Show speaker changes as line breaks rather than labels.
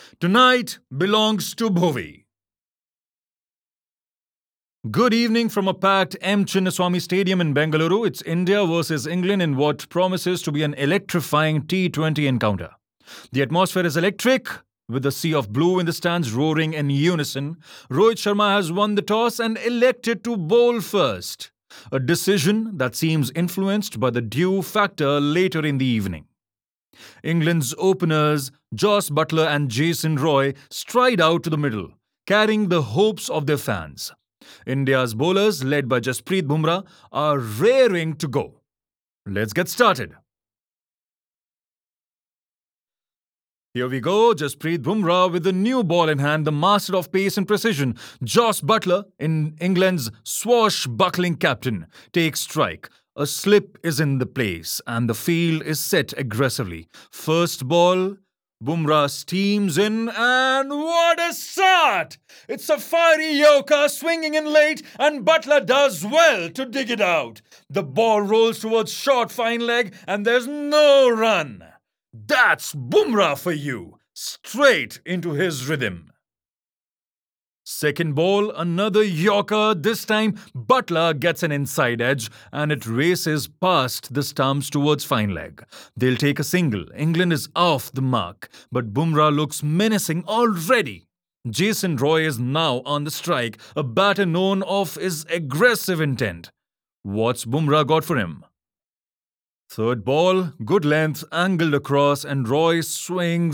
Tonight belongs to Bhuvi. Good evening from a packed M. Chinnaswamy Stadium in Bengaluru. It's India versus England in what promises to be an electrifying T20 encounter. The atmosphere is electric, with the sea of blue in the stands roaring in unison. Rohit Sharma has won the toss and elected to bowl first, a decision that seems influenced by the dew factor later in the evening. England's openers, Joss Butler and Jason Roy, stride out to the middle, carrying the hopes of their fans. India's bowlers, led by Jasprit Bumrah, are raring to go. Let's get started. Here we go, Jasprit Bumrah with the new ball in hand, the master of pace and precision. Joss Butler, in England's swashbuckling captain, takes strike. A slip is in the place and the field is set aggressively. First ball, Bumrah steams in and what a start! It's a fiery Yorker swinging in late and Butler does well to dig it out. The ball rolls towards short fine leg and there's no run. That's Bumrah for you, straight into his rhythm. Second ball, another Yorker. This time, Butler gets an inside edge and it races past the stumps towards fine leg. They'll take a single. England is off the mark, but Bumrah looks menacing already. Jason Roy is now on the strike, a batter known of his aggressive intent. What's Bumrah got for him? Third ball, good length, angled across, and Roy swings